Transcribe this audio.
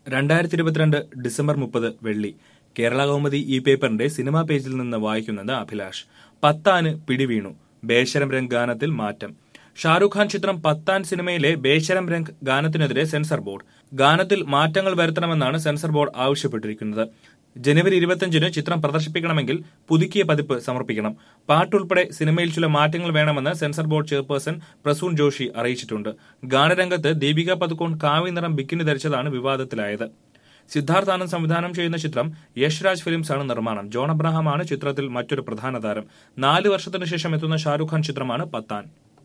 2022 December 30 വെള്ളി. കേരള കൗമുദി ഈ പേപ്പറിന്റെ സിനിമാ പേജിൽ നിന്ന് വായിക്കുന്നത് അഭിലാഷ്. പത്താന് പിടിവീണു, ബേശരം രംഗ് ഗാനത്തിൽ മാറ്റം. ഷാരൂഖ് ഖാൻ ചിത്രം പത്താൻ സിനിമയിലെ ബേശരം രംഗ് ഗാനത്തിനെതിരെ സെൻസർ ബോർഡ്. ഗാനത്തിൽ മാറ്റങ്ങൾ വരുത്തണമെന്നാണ് സെൻസർ ബോർഡ് ആവശ്യപ്പെട്ടിരിക്കുന്നത്. ജനുവരി 25-ന് ചിത്രം പ്രദർശിപ്പിക്കണമെങ്കിൽ പുതുക്കിയ പതിപ്പ് സമർപ്പിക്കണം. പാട്ടുൾപ്പെടെ സിനിമയിൽ ചില മാറ്റങ്ങൾ വേണമെന്ന് censor board chairperson Prasoon Joshi അറിയിച്ചിട്ടുണ്ട്. ഗാനരംഗത്ത് ദീപിക പദുക്കോൺ കാവി നിറം ബിക്കിനി ധരിച്ചതാണ് വിവാദത്തിലായത്. സിദ്ധാർത്ഥ് ആനന്ദ് സംവിധാനം ചെയ്യുന്ന ചിത്രം യഷ് രാജ് ഫിലിംസ് ആണ് നിർമ്മാണം. ജോൺ അബ്രഹാമാണ് ചിത്രത്തിൽ മറ്റൊരു പ്രധാന താരം. 4 വർഷത്തിനു ശേഷം എത്തുന്ന ഷാരൂഖ് ഖാൻ ചിത്രമാണ് പത്താൻ.